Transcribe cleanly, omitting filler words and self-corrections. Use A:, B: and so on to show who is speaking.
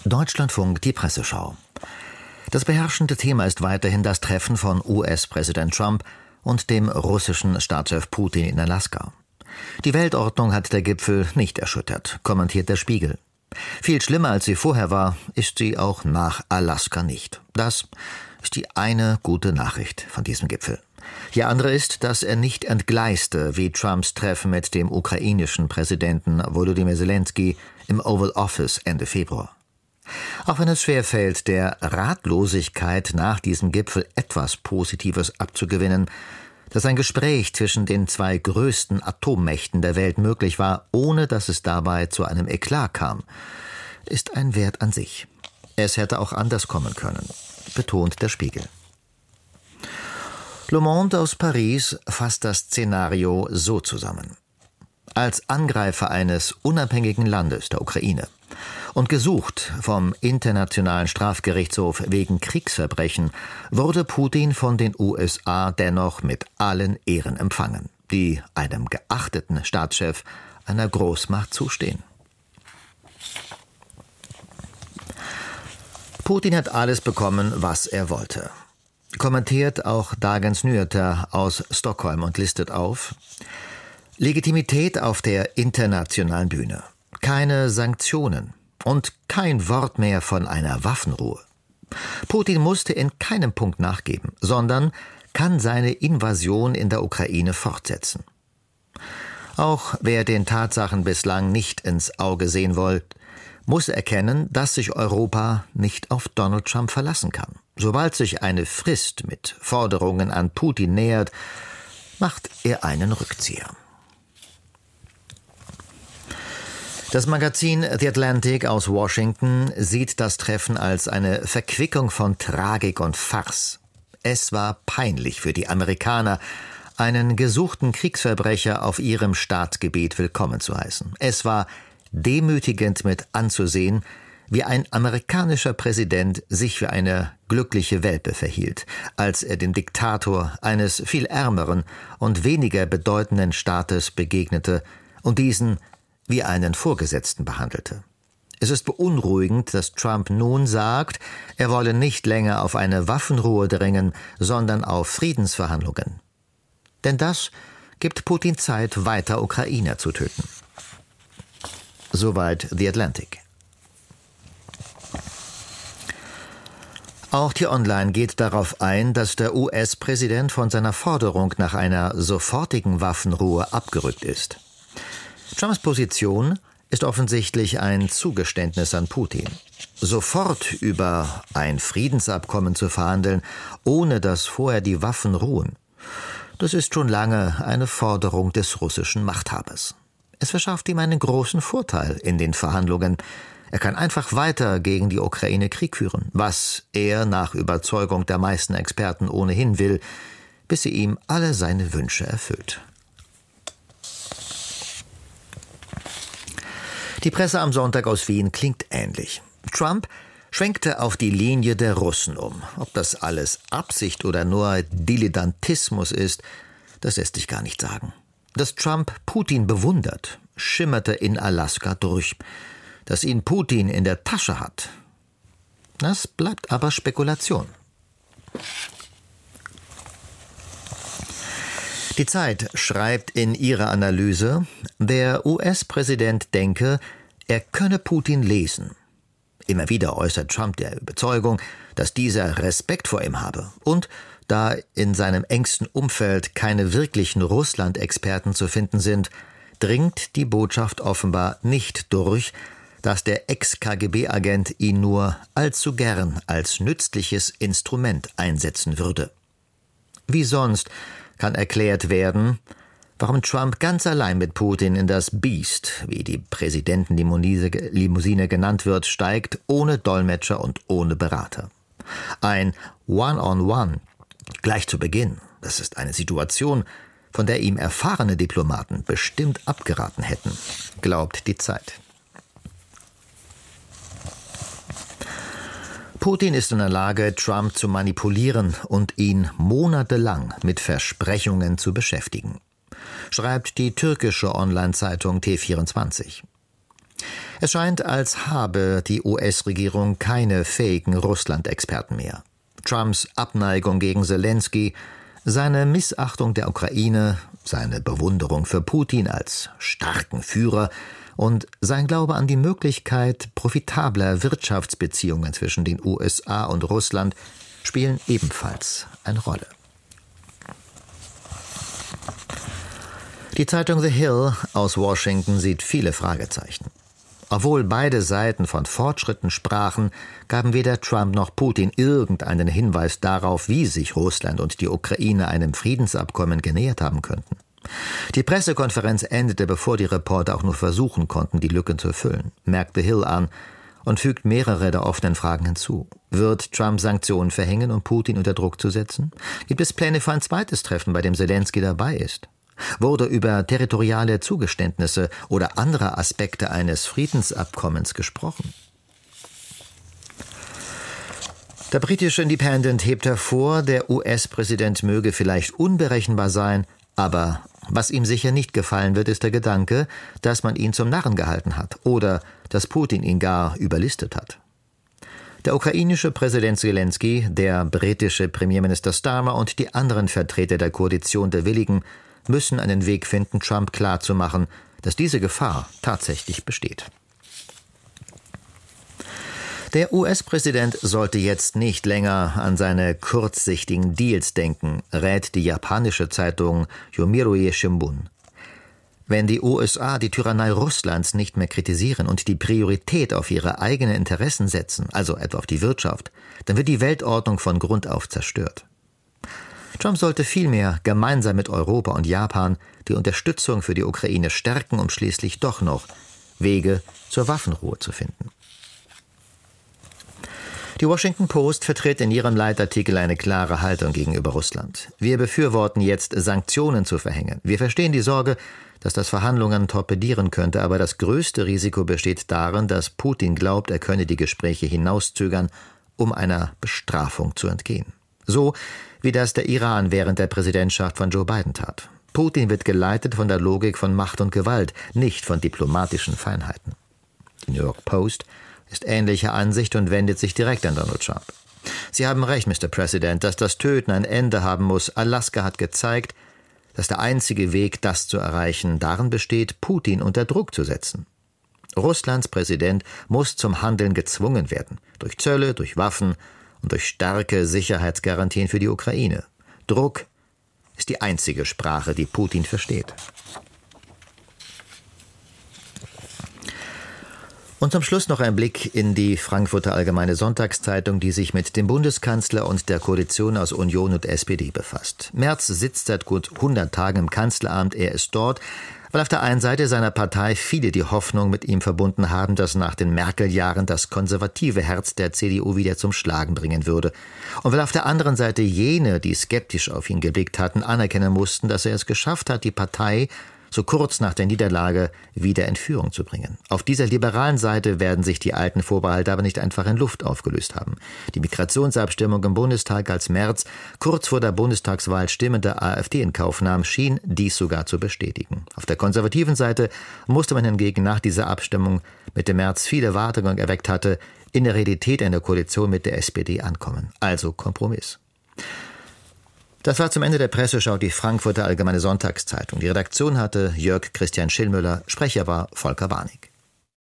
A: Deutschlandfunk, die Presseschau. Das beherrschende Thema ist weiterhin das Treffen von US-Präsident Trump und dem russischen Staatschef Putin in Alaska. Die Weltordnung hat der Gipfel nicht erschüttert, kommentiert der Spiegel. Viel schlimmer als sie vorher war, ist sie auch nach Alaska nicht. Das ist die eine gute Nachricht von diesem Gipfel. Die andere ist, dass er nicht entgleiste wie Trumps Treffen mit dem ukrainischen Präsidenten Volodymyr Zelensky im Oval Office Ende Februar. Auch wenn es schwerfällt, der Ratlosigkeit nach diesem Gipfel etwas Positives abzugewinnen, dass ein Gespräch zwischen den zwei größten Atommächten der Welt möglich war, ohne dass es dabei zu einem Eklat kam, ist ein Wert an sich. Es hätte auch anders kommen können, betont der Spiegel. Le Monde aus Paris fasst das Szenario so zusammen. Als Angreifer eines unabhängigen Landes, der Ukraine, und gesucht vom Internationalen Strafgerichtshof wegen Kriegsverbrechen, wurde Putin von den USA dennoch mit allen Ehren empfangen, die einem geachteten Staatschef einer Großmacht zustehen. Putin hat alles bekommen, was er wollte. Kommentiert auch Dagens Nyheter aus Stockholm und listet auf: Legitimität auf der internationalen Bühne, keine Sanktionen und kein Wort mehr von einer Waffenruhe. Putin musste in keinem Punkt nachgeben, sondern kann seine Invasion in der Ukraine fortsetzen. Auch wer den Tatsachen bislang nicht ins Auge sehen wollte, muss erkennen, dass sich Europa nicht auf Donald Trump verlassen kann. Sobald sich eine Frist mit Forderungen an Putin nähert, macht er einen Rückzieher. Das Magazin The Atlantic aus Washington sieht das Treffen als eine Verquickung von Tragik und Farce. Es war peinlich für die Amerikaner, einen gesuchten Kriegsverbrecher auf ihrem Staatsgebiet willkommen zu heißen. Es war demütigend mit anzusehen, wie ein amerikanischer Präsident sich für eine glückliche Welpe verhielt, als er dem Diktator eines viel ärmeren und weniger bedeutenden Staates begegnete und diesen wie einen Vorgesetzten behandelte. Es ist beunruhigend, dass Trump nun sagt, er wolle nicht länger auf eine Waffenruhe dringen, sondern auf Friedensverhandlungen. Denn das gibt Putin Zeit, weiter Ukrainer zu töten. Soweit The Atlantic. Auch T-Online geht darauf ein, dass der US-Präsident von seiner Forderung nach einer sofortigen Waffenruhe abgerückt ist. Trumps Position ist offensichtlich ein Zugeständnis an Putin. Sofort über ein Friedensabkommen zu verhandeln, ohne dass vorher die Waffen ruhen, das ist schon lange eine Forderung des russischen Machthabers. Es verschafft ihm einen großen Vorteil in den Verhandlungen. Er kann einfach weiter gegen die Ukraine Krieg führen, was er nach Überzeugung der meisten Experten ohnehin will, bis sie ihm alle seine Wünsche erfüllt. Die Presse am Sonntag aus Wien klingt ähnlich. Trump schwenkte auf die Linie der Russen um. Ob das alles Absicht oder nur Dilettantismus ist, das lässt sich gar nicht sagen. Dass Trump Putin bewundert, schimmerte in Alaska durch. Dass ihn Putin in der Tasche hat, das bleibt aber Spekulation. Die Zeit schreibt in ihrer Analyse, der US-Präsident denke, er könne Putin lesen. Immer wieder äußert Trump der Überzeugung, dass dieser Respekt vor ihm habe. Und da in seinem engsten Umfeld keine wirklichen Russland-Experten zu finden sind, dringt die Botschaft offenbar nicht durch, dass der Ex-KGB-Agent ihn nur allzu gern als nützliches Instrument einsetzen würde. Wie sonst kann erklärt werden, warum Trump ganz allein mit Putin in das Biest, wie die Präsidentenlimousine genannt wird, steigt, ohne Dolmetscher und ohne Berater. Ein One-on-One gleich zu Beginn, das ist eine Situation, von der ihm erfahrene Diplomaten bestimmt abgeraten hätten, glaubt die Zeit. Putin ist in der Lage, Trump zu manipulieren und ihn monatelang mit Versprechungen zu beschäftigen, schreibt die türkische Online-Zeitung T24. Es scheint, als habe die US-Regierung keine fähigen Russland-Experten mehr. Trumps Abneigung gegen Selenskyj, seine Missachtung der Ukraine, seine Bewunderung für Putin als starken Führer und sein Glaube an die Möglichkeit profitabler Wirtschaftsbeziehungen zwischen den USA und Russland spielen ebenfalls eine Rolle. Die Zeitung The Hill aus Washington sieht viele Fragezeichen. Obwohl beide Seiten von Fortschritten sprachen, gaben weder Trump noch Putin irgendeinen Hinweis darauf, wie sich Russland und die Ukraine einem Friedensabkommen genähert haben könnten. Die Pressekonferenz endete, bevor die Reporter auch nur versuchen konnten, die Lücken zu füllen, merkte Hill an und fügt mehrere der offenen Fragen hinzu. Wird Trump Sanktionen verhängen, um Putin unter Druck zu setzen? Gibt es Pläne für ein zweites Treffen, bei dem Selenskyj dabei ist? Wurde über territoriale Zugeständnisse oder andere Aspekte eines Friedensabkommens gesprochen? Der britische Independent hebt hervor, der US-Präsident möge vielleicht unberechenbar sein, aber was ihm sicher nicht gefallen wird, ist der Gedanke, dass man ihn zum Narren gehalten hat oder dass Putin ihn gar überlistet hat. Der ukrainische Präsident Selenskyj, der britische Premierminister Starmer und die anderen Vertreter der Koalition der Willigen müssen einen Weg finden, Trump klarzumachen, dass diese Gefahr tatsächlich besteht. Der US-Präsident sollte jetzt nicht länger an seine kurzsichtigen Deals denken, rät die japanische Zeitung Yomiuri Shimbun. Wenn die USA die Tyrannei Russlands nicht mehr kritisieren und die Priorität auf ihre eigenen Interessen setzen, also etwa auf die Wirtschaft, dann wird die Weltordnung von Grund auf zerstört. Trump sollte vielmehr gemeinsam mit Europa und Japan die Unterstützung für die Ukraine stärken, um schließlich doch noch Wege zur Waffenruhe zu finden. Die Washington Post vertritt in ihrem Leitartikel eine klare Haltung gegenüber Russland. Wir befürworten jetzt, Sanktionen zu verhängen. Wir verstehen die Sorge, dass das Verhandlungen torpedieren könnte, aber das größte Risiko besteht darin, dass Putin glaubt, er könne die Gespräche hinauszögern, um einer Bestrafung zu entgehen. So wie das der Iran während der Präsidentschaft von Joe Biden tat. Putin wird geleitet von der Logik von Macht und Gewalt, nicht von diplomatischen Feinheiten. Die New York Post ist ähnlicher Ansicht und wendet sich direkt an Donald Trump. Sie haben recht, Mr. President, dass das Töten ein Ende haben muss. Alaska hat gezeigt, dass der einzige Weg, das zu erreichen, darin besteht, Putin unter Druck zu setzen. Russlands Präsident muss zum Handeln gezwungen werden, durch Zölle, durch Waffen und durch starke Sicherheitsgarantien für die Ukraine. Druck ist die einzige Sprache, die Putin versteht. Und zum Schluss noch ein Blick in die Frankfurter Allgemeine Sonntagszeitung, die sich mit dem Bundeskanzler und der Koalition aus Union und SPD befasst. Merz sitzt seit gut 100 Tagen im Kanzleramt. Er ist dort, weil auf der einen Seite seiner Partei viele die Hoffnung mit ihm verbunden haben, dass nach den Merkel-Jahren das konservative Herz der CDU wieder zum Schlagen bringen würde. Und weil auf der anderen Seite jene, die skeptisch auf ihn geblickt hatten, anerkennen mussten, dass er es geschafft hat, die Partei so kurz nach der Niederlage wieder in Führung zu bringen. Auf dieser liberalen Seite werden sich die alten Vorbehalte aber nicht einfach in Luft aufgelöst haben. Die Migrationsabstimmung im Bundestag, als Merz kurz vor der Bundestagswahl Stimmen der AfD in Kauf nahm, schien dies sogar zu bestätigen. Auf der konservativen Seite musste man hingegen nach dieser Abstimmung, mit der Merz viele Erwartungen erweckt hatte, in der Realität einer Koalition mit der SPD ankommen. Also Kompromiss. Das war zum Ende der Presseschau die Frankfurter Allgemeine Sonntagszeitung. Die Redaktion hatte Jörg Christian Schillmüller, Sprecher war Volker Warnig.